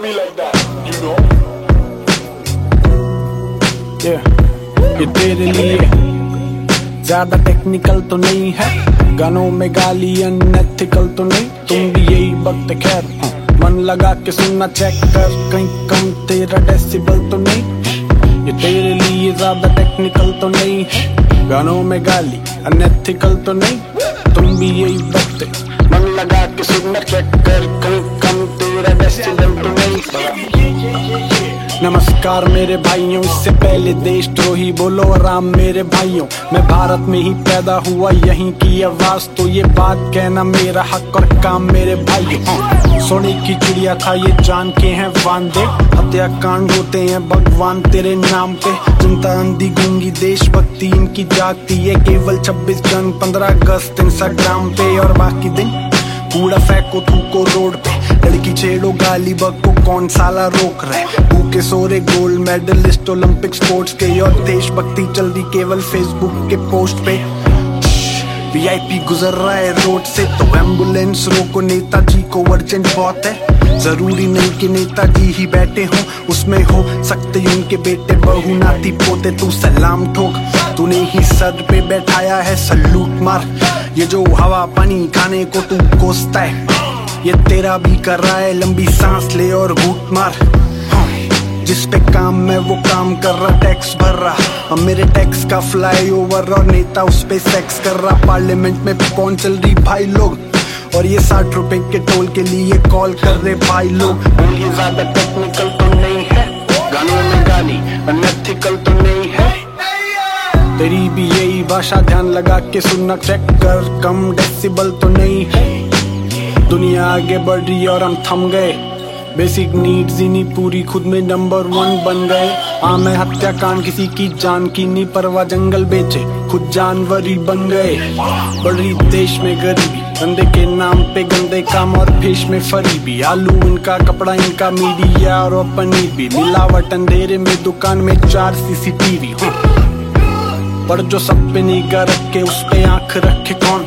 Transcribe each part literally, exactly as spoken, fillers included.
me like that, you know. Yeah, ये तेरे लिए ज्यादा टेक्निकल तो नहीं है, गानों में गाली अनएथिकल तो नहीं, तुम भी यही वक्त खैर मन लगा के सुनना चेक कर, कहीं कम तेरा डेसिबल तो नहीं। ये तेरे लिए ज्यादा टेक्निकल तो नहीं है, गानों में गाली अनएथिकल तो नहीं, तुम भी यही वक्त मन लगा के सुनना चेक कर, कहीं कम तेरा डेसिबल तो नहीं। नमस्कार मेरे भाइयों, इससे पहले देशद्रोही बोलो आराम मेरे भाइयों, मैं भारत में ही पैदा हुआ यहीं की आवाज, तो ये बात कहना मेरा हक और काम मेरे भाइयों। सोने की चिड़िया था ये जान के हैं वांदे, हत्याकांड होते हैं भगवान तेरे नाम पे, जनता अंधी गूंगी देशभक्ति इनकी जागती है, केवल छब्बीस जन पंद्रह अगस्त इंस्टाग्राम पे, और बाकी दिन कूड़ा फेंको थूको रोड पे, लड़की छेड़ो गाली बको कौन साला रोक रहे, भूखे सोरे गोल्ड मेडलिस्ट ओलंपिक स्पोर्ट्स के, और देशभक्ति चल रही केवल फेसबुक के पोस्ट पे। वीआईपी गुजर रहा है रोड से तो एम्बुलेंस रोको, नेताजी को अर्जेंट बहुत है, जरूरी नहीं कि नेताजी ही बैठे हों, उसमें हो सकते उनके बेटे बहू नाती पोते, तू सलाम ठोक, तूने ही सर पे बैठाया है सलूट मार, ये जो हवा पानी खाने को तू कोसता है, ये तेरा भी कर रहा है, लंबी सांस ले और घूट मार, जिस पे काम में वो काम कर रहा, टैक्स भर रहा, अब मेरे टैक्स का फ्लाई ओवर और नेता उस पे सेक्स कर रहा, पार्लियामेंट में पहुंच चल रही भाई लोग, और ये साठ रुपए के टोल के लिए कॉल कर रहे भाई लोग। ये ज्यादा टेक्निकल तो नहीं है, गानों में गाली अनएथिकल तो नहीं है, तेरी भी यही भाषा ध्यान लगा के सुनना चेक कर, कम डेसिबल तो नहीं है, दुनिया आगे बढ़ रही और हम थम गए, बेसिक नीड्स ही नहीं पूरी खुद में नंबर वन बन गए, आम है हत्याकांड किसी की जान की नहीं परवाह, जंगल बेचे खुद जानवर ही बन गए, बढ़ रही देश में गरीबी, गंदे के नाम पे गंदे काम और भेष में फरीबी, आलू इनका कपड़ा इनका मीडिया और पनीर भी, मिलावट अंधेरे में दुकान में चार सीसीटीवी, पर जो सब पे निगाह रखे उस पे आंख रखे कौन,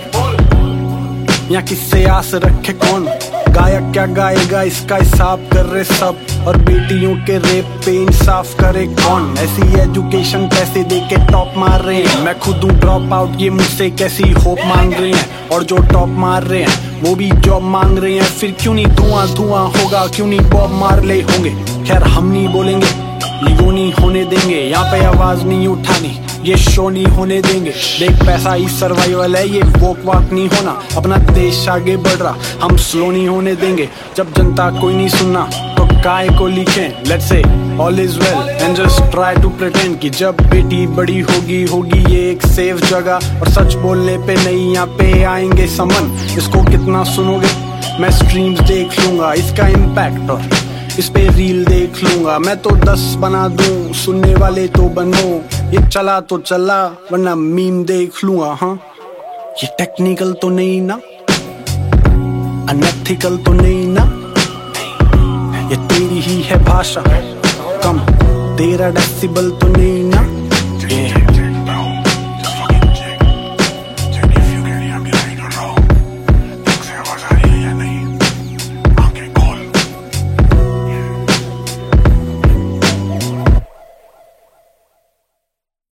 या किससे आस रखे कौन, गायक क्या गाएगा इसका हिसाब कर रहे सब, और बेटियों के रेप पे इंसाफ करे कौन, ऐसी एजुकेशन पैसे दे के टॉप मार रहे हैं, मैं खुद हूँ ड्रॉप आउट ये मुझसे कैसी होप मांग रहे हैं, और जो टॉप मार रहे हैं वो भी जॉब मांग रहे हैं, फिर क्यों नहीं धुआं धुआं होगा, क्यों नहीं बॉब मार्ले होंगे, खैर हम नहीं बोलेंगे, ईगो नहीं होने देंगे, यहाँ पे आवाज नहीं उठानी, ये शो नहीं होने देंगे, देख पैसा ही सर्वाइवल है, ये वोक वाक नहीं होना, अपना देश आगे बढ़ रहा हम स्लो नहीं होने देंगे, जब जनता कोई नहीं सुनना तो काय को लिखें, let's say all is well and just try to pretend कि जब बेटी बड़ी होगी होगी ये एक सेफ जगह, और सच बोलने पे नहीं यहाँ पे आएंगे समन, इसको कितना सुनोगे मैं स्ट्रीम्स देख लूंगा, इसका इम्पैक्ट और इस पे रील देख लूंगा, मैं तो दस बना दूं सुनने वाले तो बनो, ये चला तो चला वरना मीम देख लूंगा, हाँ ये टेक्निकल तो नहीं ना, अनएथिकल तो नहीं ना, ये तेरी ही है भाषा, कम तेरा डेसिबल तो नहीं